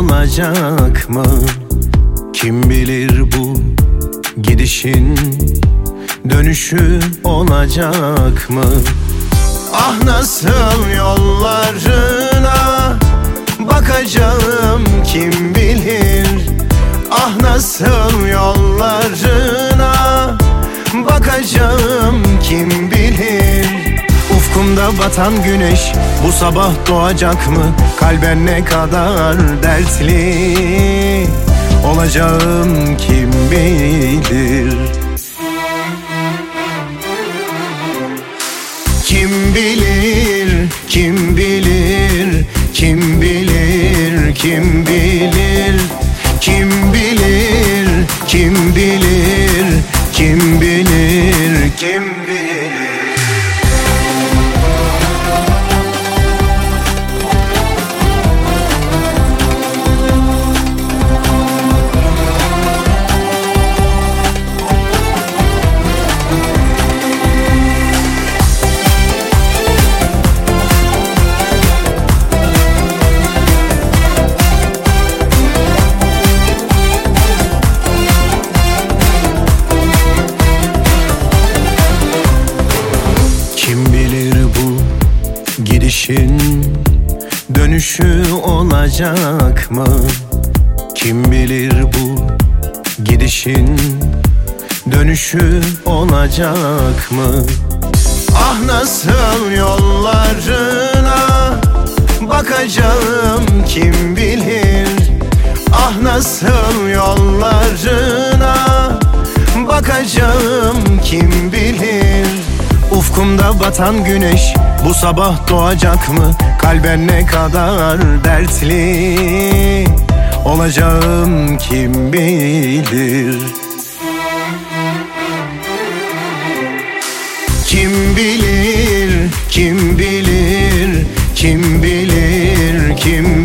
olacak mı? Kim bilir bu gidişin dönüşü olacak mı? Ah nasıl yollarına bakacağım kim bilir. Ah nasıl yollarına bakacağım kim bilir. Ufkumda batan güneş bu sabah doğacak mı? Kalben ne kadar dertli olacağım kim bilir. Kim bilir, kim bilir, kim bilir, kim bilir, kim bilir, kim bilir, kim bilir, kim bilir. Kim bilir bu gidişin dönüşü olacak mı? Kim bilir bu gidişin dönüşü olacak mı? Ah nasıl yollarına bakacağım kim bilir. Ah nasıl yollarına bakacağım kim bilir. Ufkumda batan güneş bu sabah doğacak mı? Kalben ne kadar dertli olacağım kim bilir. Kim bilir, kim bilir, kim bilir, kim